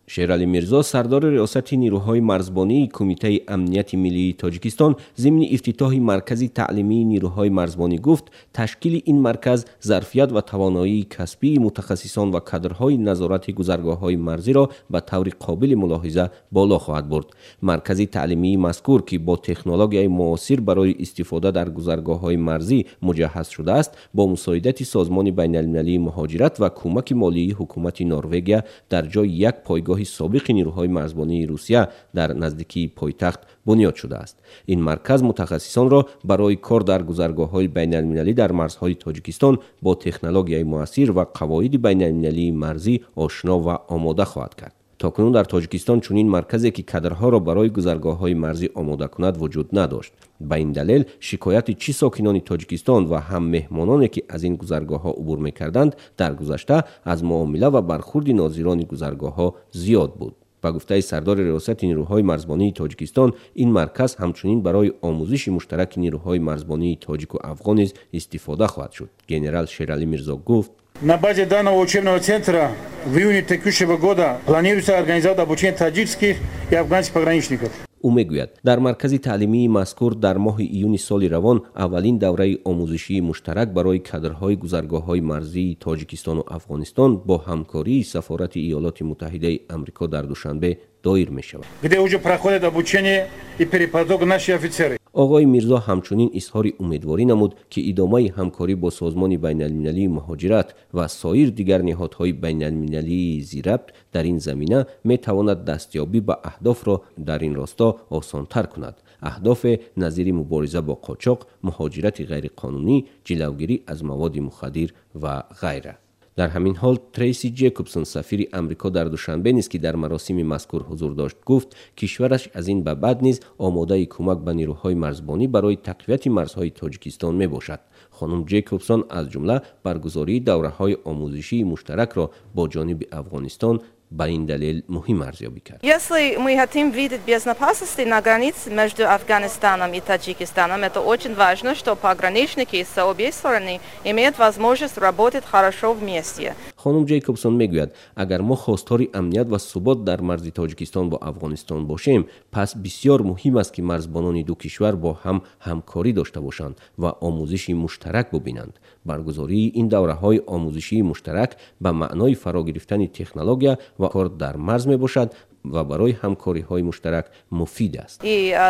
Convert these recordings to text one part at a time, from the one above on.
شیرعلی میرزا سردار ریاست نیروهای مرزبانی کمیته امنیت ملی تاجیکستان ضمن افتتاح مرکز تعلیمی نیروهای مرزبانی گفت تشکیل این مرکز ظرفیت و توانایی کسبی متخصصان و کادرهای نظارت گذرگاه‌های مرزی را به طور قابل ملاحظه بالا خواهد برد. مرکز تعلیمی مذکور که با تکنولوژی معاصر برای استفاده در گذرگاه‌های مرزی مجهز شده است، با مساعدت سازمان بین‌المللی مهاجرت و کمک مالی حکومت نروژ در جای یک پایگاه سابق نیروهای مرزبانی روسیه در نزدیکی پایتخت بنیاد شده است. این مرکز متخصصان را برای کار در گذرگاه‌های بین‌المللی در مرزهای تاجیکستان با تکنولوژی معاصر و قواعد بین‌المللی مرزی آشنا و آماده خواهد کرد. تاکنون در تاجیکستان چنین مرکزی که کادرها را برای گذرگاه‌های مرزی آماده کند وجود نداشت. به این دلیل شکایت چی ساکنان تاجیکستان و هم مهمانانی که از این گذرگاه‌ها عبور می‌کردند در گذشته از معامله و برخورد ناظران گذرگاه‌ها زیاد بود. با گفته سردار ریاست نیروهای مرزبانی تاجیکستان، این مرکز همچنین برای آموزش مشترک نیروهای مرزبانی تاجیک و افغان نیز استفاده خواهد شد. گنرال شیرعلی میرزا гуфт: На базе данного учебного центра в июне текущего года планируется организовать обучение таджикских и афганских пограничников. او میگوید در مرکز تعلیمی مذکور در ماه ایون سال روان اولین دوره آموزشی مشترک برای کادرهای گذرگاه‌های مرزی تاجیکستان و افغانستان با همکاری سفارت ایالات متحده آمریکا در دوشنبه دایر می شود. Где уже проходит обучение и переподготовка наши офицеры. آقای میرزا همچنین اظهار امیدواری نمود که ادامه همکاری با سازمان بین‌المللی مهاجرت و سایر دیگر نهادهای بین‌المللی ذی-ربط در این زمینه می تواند دستیابی به اهداف را در این راستا آسان‌تر کند. اهداف نظیر مبارزه با قاچاق، مهاجرت غیرقانونی، جلوگیری از مواد مخدر و غیره. در همین حال تریسی جیکوبسون سفیر امریکا در دوشنبه نیز که در مراسم مذکور حضور داشت گفت کشورش از این به بعد نیز آماده کمک به نیروهای مرزبانی برای تقویت مرزهای تاجیکستان می باشد. خانم جیکوبسون از جمله برگزاری دوره‌های آموزشی مشترک را با جانب افغانستان به این دلیل مهم ارزیابی کرد. Если мы хотим видеть безопасность на границе между Афганистаном и Таджикистаном, это очень важно, что пограничники с обеих сторон имеют возможность работать хорошо вместе. خانم جیکوبسون میگوید اگر ما خواستار امنیت و ثبات در مرز تاجیکستان با افغانستان باشیم، پس بسیار مهم است که مرزبانان دو کشور با هم همکاری داشته باشند و آموزش مشترک ببینند. برگزاری این دوره‌های آموزشی مشترک به معنای فرا گرفتن تکنولوژی و کار در مرز می باشد و برای همکاری‌های مشترک مفید است.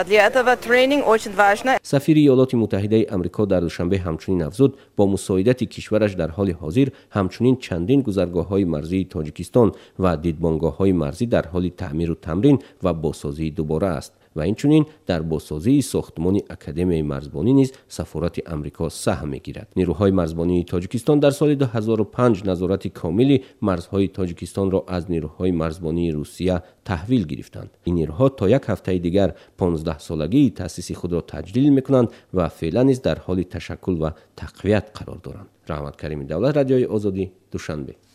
سفیر ایالات متحده آمریکا در دوشنبه همچنین افزود با مساعدت کشورش در حال حاضر همچنین چندین گذرگاه‌های مرزی تاجیکستان و دیدبانگاه‌های مرزی در حال تعمیر و تمرین و بازسازی دوباره است و اینچنین در بازسازی ساختمان اکادمی مرزبانی نیز سفارت آمریکا سهم می‌گیرد. نیروهای مرزبانی تاجیکستان در سال 2005 نظارت کامل مرزهای تاجیکستان را از نیروهای مرزبانی روسیه تحویل گرفتند. این نیروها تا یک هفته دیگر 15 سالگی تأسیس خود را تجلیل می‌کنند و فعلا نیز در حال تشکل و تقویت قرار دارند. رحمت کریمی، دولت رادیوی آزادی، دوشنبه.